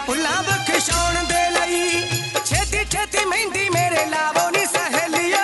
ਭੁੱਲਾਂ ਬਖਸ਼ਾਉਣ ਦੇ ਲਈ ਛੇਤੀ ਛੇਤੀ ਮਹਿੰਦੀ ਮੇਰੇ ਲਾਵੋ ਨੀ ਸਹੇਲੀਓ।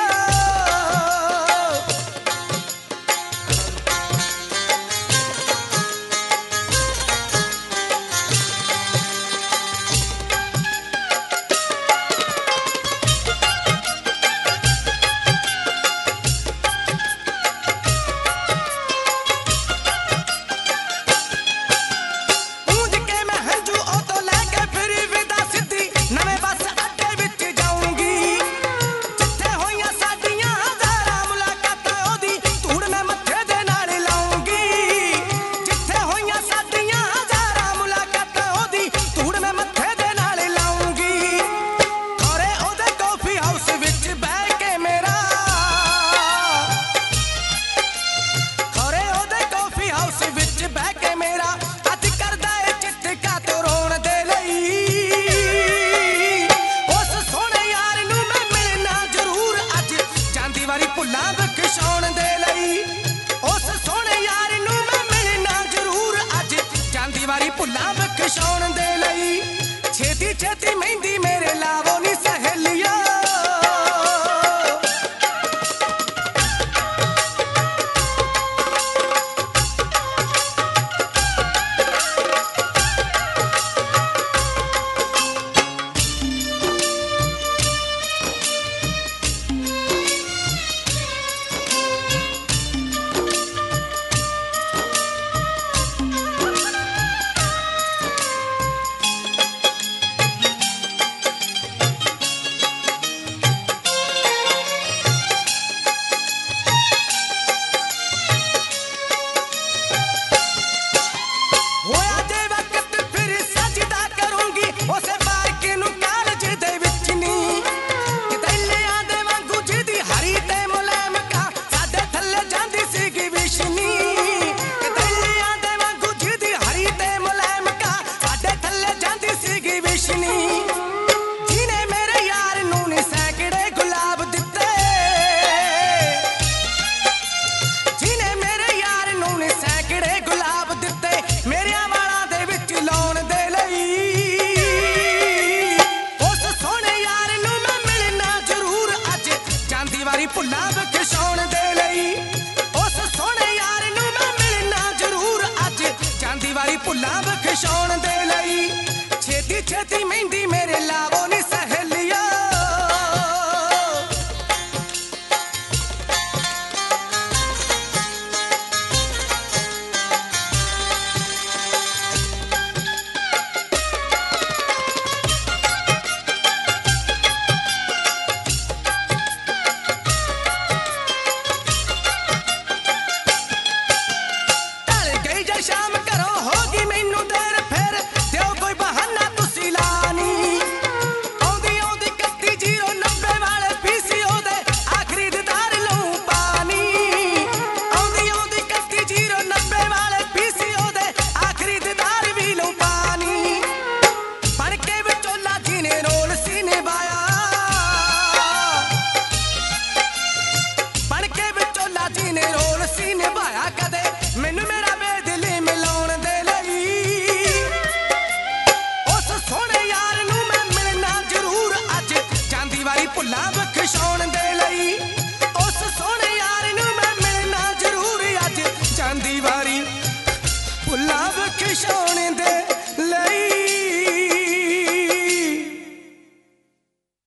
ਭੁੱਲਾਂ ਬਖਸ਼ਾਉਣ ਦੇ ਲਈ ਉਸ ਸੋਹਣੇ ਯਾਰ ਨੂੰ ਮੈਂ ਮਿਲਣਾ ਜ਼ਰੂਰ ਅੱਜ ਜਾਂਦੀ ਵਾਰੀ ਭੁੱਲਾਂ ਬਖਸ਼ਾਉਣ ਦੇ ਲਈ ਛੇਤੀ ਛੇਤੀ ਮਹਿੰਦੀ ਮੇਰੇ ਲਾਵੋ ਨੀ ਸਹੇਲੀਓ। ਭੁੱਲਾਂ ਬਖਸ਼ਾਉਣ ਦੇ ਲਈ ਉਸ ਸੋਹਣੇ ਯਾਰ ਨੂੰ ਮੈਂ ਮਿਲਣਾ ਜ਼ਰੂਰ ਅੱਜ ਜਾਂਦੀ ਵਾਰੀ ਭੁੱਲਾਂ ਬਖਸ਼ਾਉਣ ਦੇ ਲਈ ਛੇਤੀ ਛੇਤੀ ਮਹਿੰਦੀ ਮੇਰੇ ਲਾਵੋ ਨੀ ਸਹੇਲੀਓ। शाम करो होगी मैनू देर फिर दिओ कोई बहाना तुसी लानी आउंदी आउंदी 3190 वाले पीसीओ दे आखरी दीदार लूं पानी आउंदी आउंदी 3190 वाले पीसीओ दे आखरी दीदार भी लूं पानी बन के विचोला जी ने रोल सी निभाया बन के विचोला जी ने रोल सी निभाया कदे मैनू मेरा ਭੁੱਲਾਂ ਬਖਸ਼ਾਉਣ ਦੇ ਲਈ ਉਸ ਸੋਹਣੇ ਯਾਰ ਨੂੰ ਮੈਂ ਮਿਲਣਾ ਜ਼ਰੂਰ ਅੱਜ ਜਾਂਦੀ ਵਾਰੀ ਭੁੱਲਾਂ ਬਖਸ਼ਾਉਣ ਦੇ